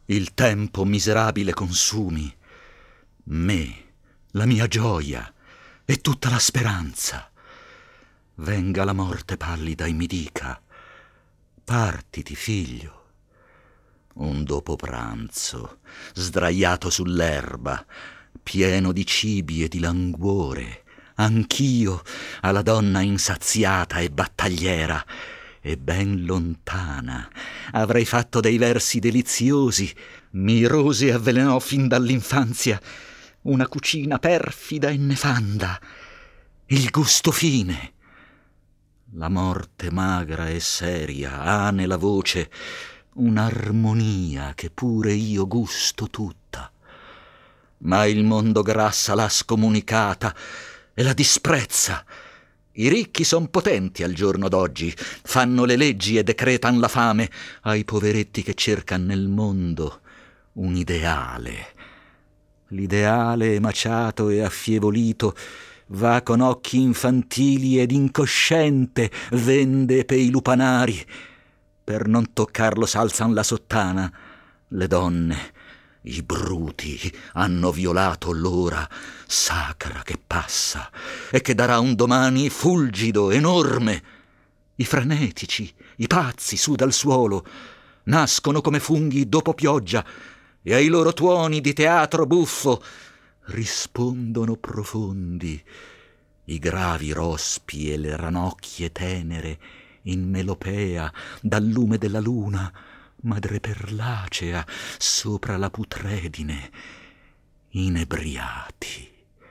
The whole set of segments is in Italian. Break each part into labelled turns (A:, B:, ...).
A: Il tempo miserabile consumi me, la mia gioia e tutta la speranza. Venga la morte pallida e mi dica: partiti, figlio. Un dopo pranzo, sdraiato sull'erba, pieno di cibi e di languore, anch'io alla donna insaziata e battagliera e ben lontana avrei fatto dei versi deliziosi. Mi rose e avvelenò fin dall'infanzia una cucina perfida e nefanda, il gusto fine. La morte magra e seria ha nella voce un'armonia che pure io gusto tutta. Ma il mondo grassa l'ha scomunicata e la disprezza. I ricchi son potenti al giorno d'oggi, fanno le leggi e decretan la fame ai poveretti che cercan nel mondo un ideale. L'ideale emaciato e affievolito va con occhi infantili ed incosciente vende pei lupanari. Per non toccarlo s'alzan la sottana le donne. I bruti hanno violato l'ora sacra che passa e che darà un domani fulgido, enorme. I frenetici, i pazzi su dal suolo nascono come funghi dopo pioggia e ai loro tuoni di teatro buffo rispondono profondi i gravi rospi e le ranocchie tenere in melopea dal lume della luna, madreperlacea sopra la putredine, inebriati.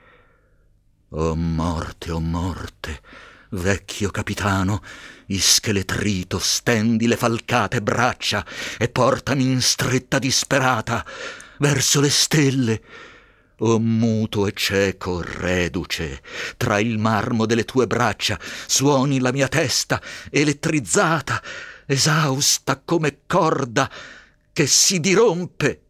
A: O morte, vecchio capitano, ischeletrito, stendi le falcate braccia e portami in stretta disperata verso le stelle. O muto e cieco reduce, tra il marmo delle tue braccia suoni la mia testa elettrizzata, esausta come corda che si dirompe